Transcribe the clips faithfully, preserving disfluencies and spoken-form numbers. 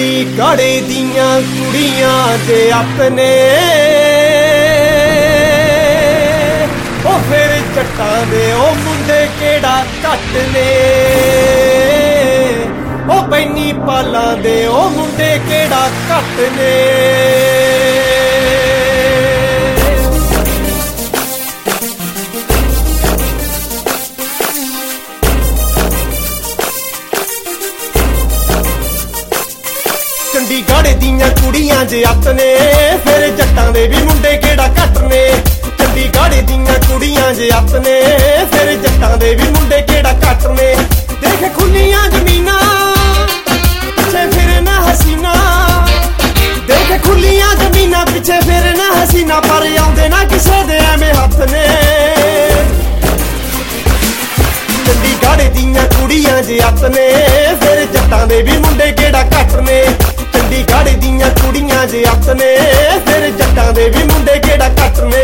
चंडीगढ़ दियां कुड़ियां जे अपने ओ फिर जट्टां दे ओ मुंडे केड़ा घट ने ओ पैनी पालां दे ओ मुंडे केड़ा घट ने चंडीगढ़ दियां कुड़ियां जे अपने फिर जट्टां दे भी मुंडे केड़ा घट ने चंडीगढ़ दियां कुड़ियां जे अपने फिर जट्टां दे भी मुंडे केड़ा घट ने देख खुलियां जमीना पिछे फिर ना हसीना देख खुलियां जमीना पिछे फिर ना हसीना पर आउंदे ना किसे दे एवें हथ ने चंडीगढ़ दियां कुड़ियां जे अपने फिर जट्टां दे भी मुंडे केड़ा घट ने चंडीगढ़ दियां कुड़ियां जे अपने फिर जट्टां दे भी मुंडे केड़ा घट ने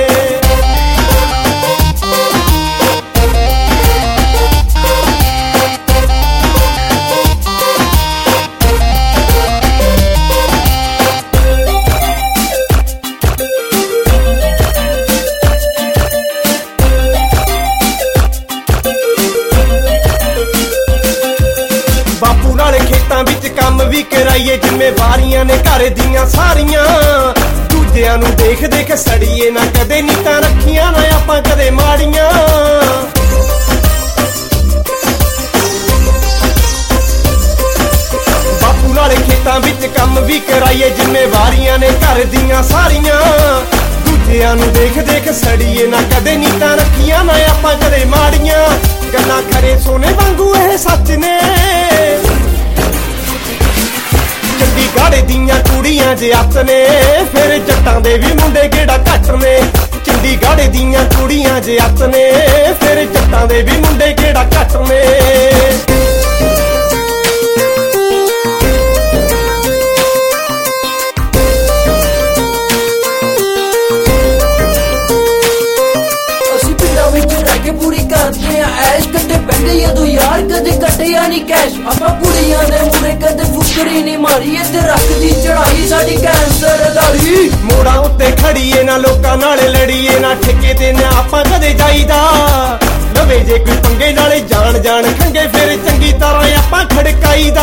बापू नाल खेतां विच काम भी कराइए जिम्मेवारियां ने घर दियां सारियां दूजियां नूं देख देख सड़ीए ना कदे नीतां रखियां ना आपां कदे माड़ियां बापू नाल खेतां विच काम भी कराइए जिम्मेवारियां ने घर दियां सारियां दूजियां नूं देख देख सड़ीए ना कदे नीतां रखियां ना आपां कदे माड़ियां गल्लां खरे सोने वांगू इह सच ने चंडीगढ़ दियां कुड़ियां जे अपने फिर जट्टां दे भी मुंडे केड़ा घट ने चंडीगढ़ दियां कुड़ियां जे अपने फिर जट्टां दे भी मुंडे केड़ा घट ने यार कदे कटिया नहीं कैश आपां कुड़ियां दे मुंडे कदे फुकरी नहीं मारी ते रखदी चढ़ाई साडी कैंसर दाड़ी मोड़ा उत्ते खड़ीए ना लोकां नाल लड़ीए ना ठेके ते ना आपां कदे जाईदा लवे जे कोई पंगे नाले जान जान खंगे फिर चंगी तरह आपां खड़काईदा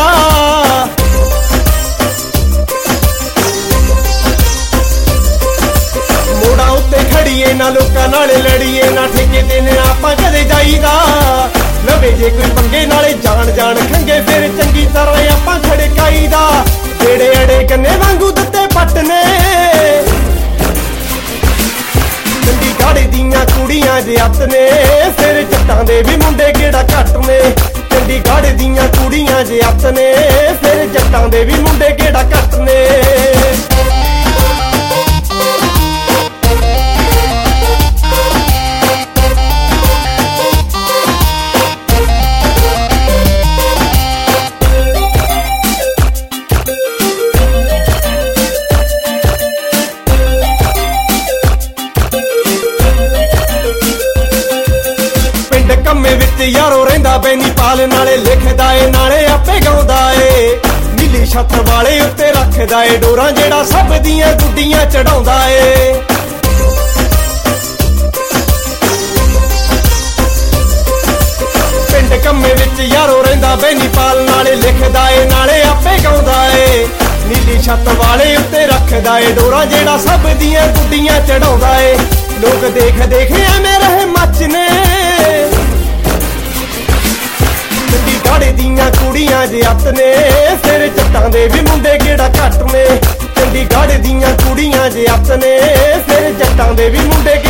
मोड़ा उत्ते खड़ीए ना लोकां नाल लड़ीए ना ठेके ते ना आपां कदे जाईदा लवे जे कोई पंगे नाले जान जान खंगे फिर चंगी तरह आपां खड़काईदा जेड़े अड़े गन्ने वांगू दत्ते पट ने चंडीगढ़ दियां कुड़ियां जे अपने फिर जट्टां दे भी मुंडे केड़ा घट ने चंडीगढ़ दियां कुड़ियां जे अपने फिर जट्टां दे भी मुंडे केड़ा घट ने कम्मे विच यारो रहिंदा बैनी पाल नाले लिखदा ए नाले आपे गाउंदा ए नीली छत वाले उत्ते रखदा ए डोरां जेड़ा सब दियां गुड्डियां चढ़ाउंदा ए पिंड कम्मे विच यारो रहिंदा बैनी पाल नाले लिखदा ए नाले आपे गाउंदा ए नीली छत वाले उत्ते रखदा ए डोरां जेड़ा सब दियां गुड्डियां चढ़ाउंदा ए लोग देख देख एवें रहे मच ने चंडीगढ़ दियां कुड़ियां जे अपने फिर जट्टां दे भी मुंडे केड़ा घट ने चंडीगढ़ दियां कुड़ियां जे अपने फिर जट्टां दे भी मुंडे